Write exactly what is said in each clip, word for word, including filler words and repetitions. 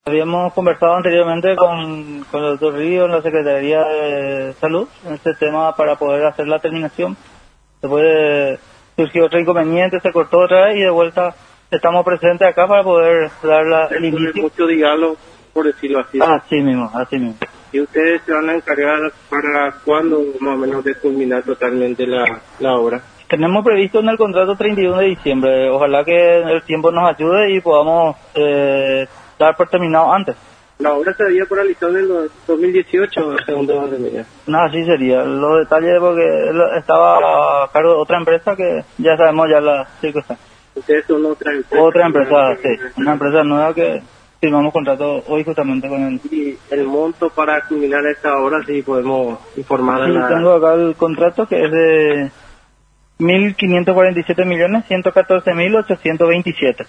Habíamos conversado anteriormente con, con el doctor Río en la Secretaría de Salud en este tema para poder hacer la terminación. Después de, surgió otro inconveniente, se cortó otra vez y de vuelta estamos presentes acá para poder dar la, el inicio. Mucho diálogo, por decirlo así. Así mismo, así mismo. ¿Y ustedes se van a encargar para cuándo más o menos de culminar totalmente la, la obra? Tenemos previsto en el contrato treinta y uno de diciembre. Ojalá que el tiempo nos ayude y podamos eh, dar por terminado antes. La obra se había paralizado en el dos mil dieciocho, según debo de mirar. No, así sería. Los detalles porque estaba a cargo de otra empresa que ya sabemos ya la circunstancia. Ustedes son otra empresa. Otra empresa, sí. Una empresa nueva que firmamos contrato hoy justamente con él. Y el monto para culminar esta obra, sí podemos informar. Sí, la... tengo acá el contrato que es de mil quinientos cuarenta y siete millones ciento catorce mil ochocientos veintisiete.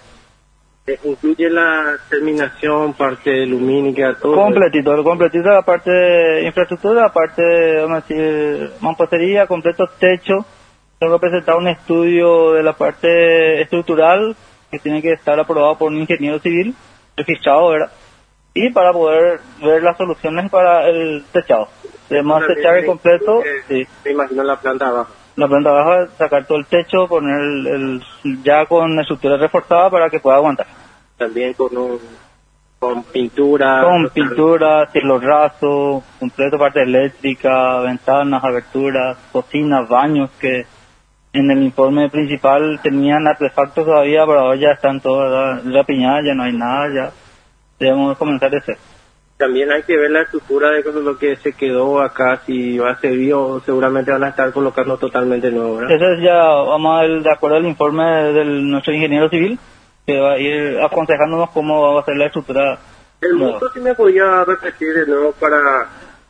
Incluye la terminación, parte lumínica, todo. Completito, lo completito, la parte de infraestructura, la parte, vamos a decir, mampostería, completo techo. Tengo que presentar un estudio de la parte estructural que tiene que estar aprobado por un ingeniero civil, registrado, ¿verdad? Y para poder ver las soluciones para el techado. Debemos techar el completo, eh, sí. Me imagino la planta abajo. La planta baja, sacar todo el techo, poner el, el ya con estructura reforzada para que pueda aguantar. También con un, con pintura. Con total. pintura, cielo raso, completo parte eléctrica, ventanas, aberturas, cocinas, baños que en el informe principal tenían artefactos todavía, pero ahora ya están todas rapiñadas, ya no hay nada, ya debemos comenzar de cero. También hay que ver la estructura de lo que se quedó acá, si va a servir o seguramente van a estar colocando totalmente nuevo, ¿verdad? Eso es ya, vamos a ver, de acuerdo al informe de nuestro ingeniero civil, que va a ir aconsejándonos cómo va a ser la estructura. El monto, si me podía repetir de nuevo para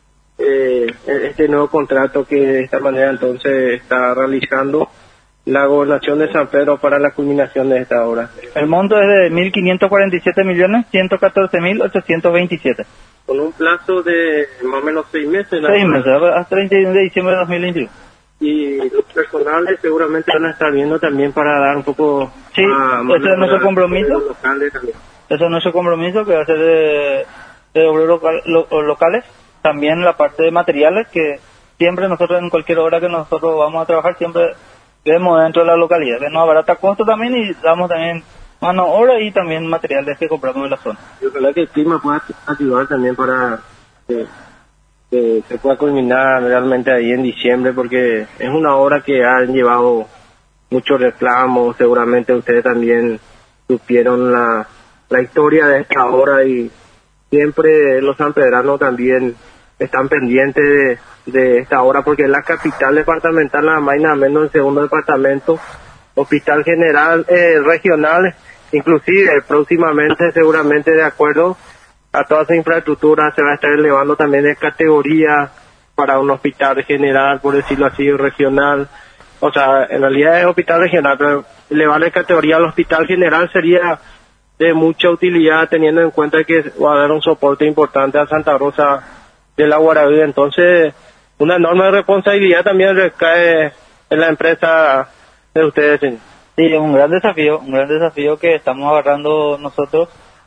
eh, este nuevo contrato que de esta manera entonces está realizando la Gobernación de San Pedro para la culminación de esta obra. El monto es de mil quinientos cuarenta y siete millones ciento catorce mil ochocientos veintisiete. Con un plazo de más o menos seis meses. Seis meses, hasta treinta y uno de diciembre de dos mil veintiuno. Y los personales seguramente van a estar viendo también para dar un poco... Sí, a, ese es nuestro compromiso. Locales también. Ese es nuestro compromiso, que va a ser de, de obreros local, lo, locales. También la parte de materiales, que siempre nosotros en cualquier hora que nosotros vamos a trabajar, siempre vemos dentro de la localidad, que nos abarata costo también y damos también mano obra y también materiales que compramos en la zona. Yo creo que el clima pueda ayudar también para que, que se pueda culminar realmente ahí en diciembre, porque es una obra que han llevado muchos reclamos, seguramente ustedes también supieron la, la historia de esta obra y siempre los sanpedranos también están pendientes de, de esta obra porque es la capital departamental, nada más y nada menos el segundo departamento, hospital general, eh, regional, inclusive próximamente seguramente de acuerdo a toda esa infraestructura se va a estar elevando también de categoría para un hospital general, por decirlo así, regional. O sea, en realidad es hospital regional, pero elevarle categoría al hospital general sería de mucha utilidad teniendo en cuenta que va a dar un soporte importante a Santa Rosa de la Guarabí. Entonces, una enorme responsabilidad también recae en la empresa de ustedes. Sí, es un gran desafío, un gran desafío que estamos agarrando nosotros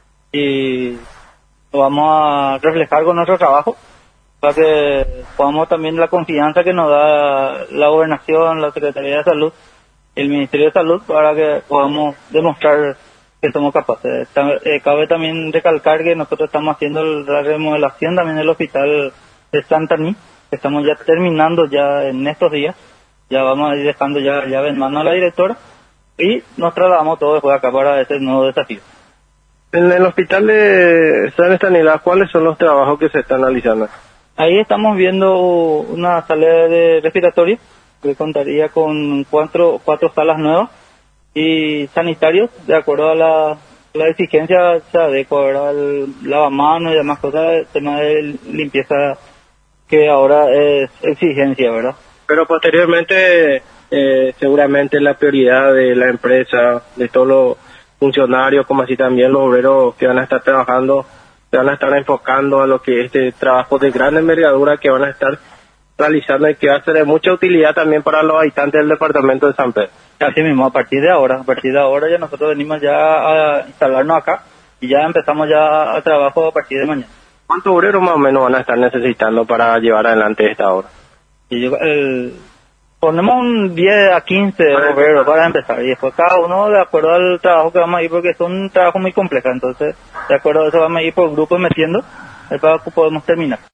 y lo vamos a reflejar con nuestro trabajo para que podamos también la confianza que nos da la Gobernación, la Secretaría de Salud, el Ministerio de Salud, para que podamos demostrar que somos capaces. Eh, cabe también recalcar que nosotros estamos haciendo la remodelación también del hospital de Santaní, que estamos ya terminando ya en estos días, ya vamos a ir dejando ya llave en mano a la directora y nos trasladamos todos después acá para ese nuevo desafío. En el hospital de San Estanislao, ¿cuáles son los trabajos que se están analizando? Ahí estamos viendo una sala de respiratorio que contaría con cuatro, cuatro salas nuevas y sanitarios, de acuerdo a la, la exigencia, se adecua, ¿verdad? El lavamanos y demás cosas, el tema de limpieza que ahora es exigencia, ¿verdad? Pero posteriormente, eh, seguramente la prioridad de la empresa, de todos los funcionarios, como así también los obreros que van a estar trabajando, se van a estar enfocando a lo que es este trabajo de gran envergadura que van a estar realizando y que va a ser de mucha utilidad también para los habitantes del departamento de San Pedro. Así mismo, a partir de ahora, a partir de ahora ya nosotros venimos ya a instalarnos acá y ya empezamos ya al trabajo a partir de mañana. ¿Cuántos obreros más o menos van a estar necesitando para llevar adelante esta obra? Y yo, el, ponemos un diez a quince obreros para empezar, y después cada uno de acuerdo al trabajo que vamos a ir, porque es un trabajo muy complejo, entonces de acuerdo a eso vamos a ir por grupos metiendo, para que podemos terminar.